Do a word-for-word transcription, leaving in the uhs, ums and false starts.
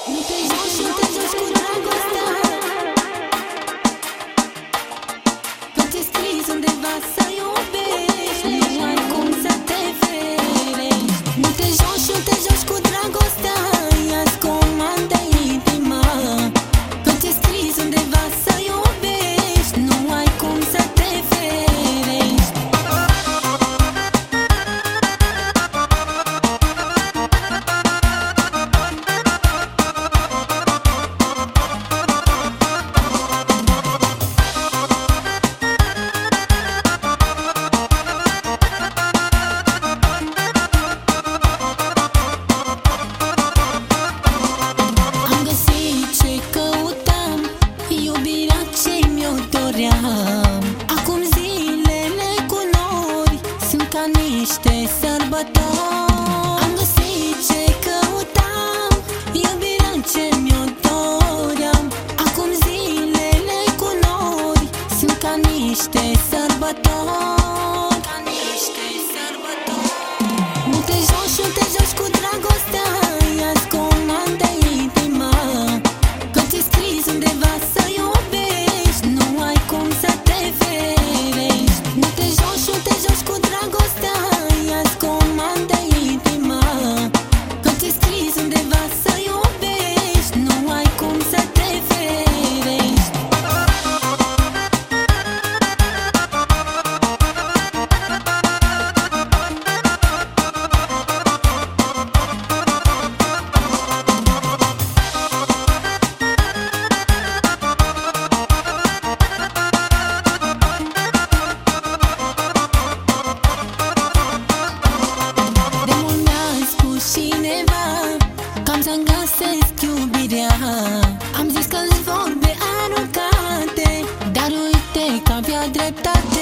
Nu te joci, nu te joci cu dragostea. Tot ce scris undeva să iubești, nu ai cum să te ferești. Nu te joci, nu te joci cu dragostea. Ia-ți comandă intima. Tot ce scris undeva să iubești, nu ai cum să te ferești. Acum zilele cu nori sunt ca niște sărbători. Am găsit ce căutam, iubirea ce mi-o doream. Acum zilele cu nori sunt ca niște sărbători, ca niște sărbători. Nu te joci, nu te joci cu dragostea. Ia-ți comandă intima. Tot ce scris undeva să iubești, nu ai cum să te ferești. Nu te joci, nu te joci cu dragostea. Ia-ți comandă intima. Tot ce scris undeva să iubești, nu ai cum să te ferești. Cam să-mi găsesc iubirea. Am zis că-s vorbe aruncate, dar uite că avea dreptate.